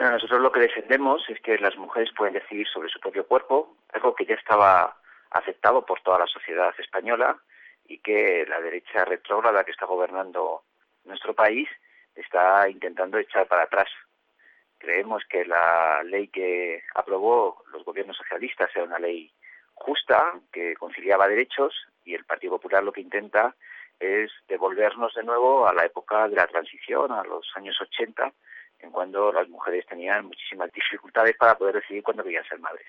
Bueno, nosotros lo que defendemos es que las mujeres pueden decidir sobre su propio cuerpo, algo que ya estaba aceptado por toda la sociedad española y que la derecha retrógrada que está gobernando nuestro país está intentando echar para atrás. Creemos que la ley que aprobó los gobiernos socialistas era una ley justa, que conciliaba derechos, y el Partido Popular lo que intenta es devolvernos de nuevo a la época de la transición, a los años 80, en cuando las mujeres tenían muchísimas dificultades para poder decidir cuándo querían ser madres.